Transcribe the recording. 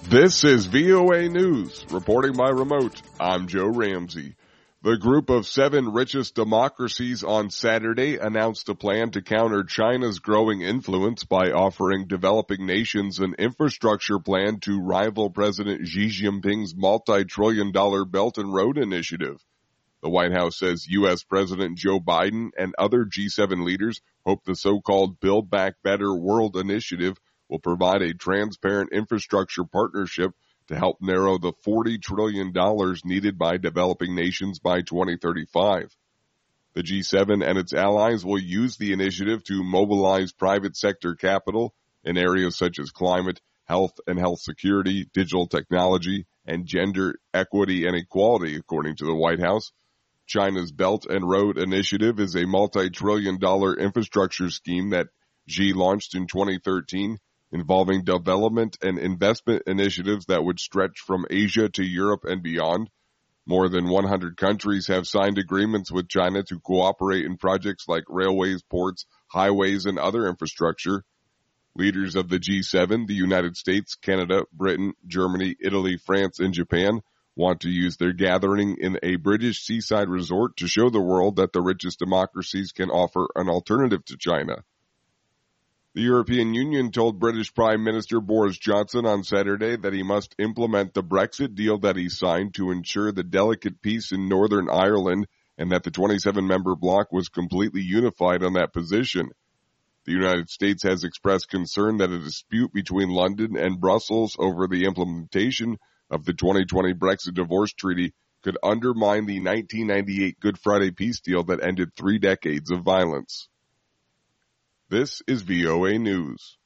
This is VOA News. Reporting by remote, I'm Joe Ramsey. The group of 7 richest democracies on Saturday announced a plan to counter China's growing influence by offering developing nations an infrastructure plan to rival President Xi Jinping's multi-trillion-dollar Belt and Road Initiative. The White House says U.S. President Joe Biden and other G7 leaders hope the so-called Build Back Better World Initiative will provide a transparent infrastructure partnership to help narrow the $40 trillion needed by developing nations by 2035. The G7 and its allies will use the initiative to mobilize private sector capital in areas such as climate, health and health security, digital technology, and gender equity and equality, according to the White House. China's Belt and Road Initiative is a multi-trillion-dollar infrastructure scheme that Xi launched in 2013, involving development and investment initiatives that would stretch from Asia to Europe and beyond. More than 100 countries have signed agreements with China to cooperate in projects like railways, ports, highways, and other infrastructure. Leaders of the G7, the United States, Canada, Britain, Germany, Italy, France, and Japan want to use their gathering in a British seaside resort to show the world that the richest democracies can offer an alternative to China. The European Union told British Prime Minister Boris Johnson on Saturday that he must implement the Brexit deal that he signed to ensure the delicate peace in Northern Ireland, and that the 27-member bloc was completely unified on that position. The United States has expressed concern that a dispute between London and Brussels over the implementation of the 2020 Brexit divorce treaty could undermine the 1998 Good Friday peace deal that ended 3 decades of violence. This is VOA News.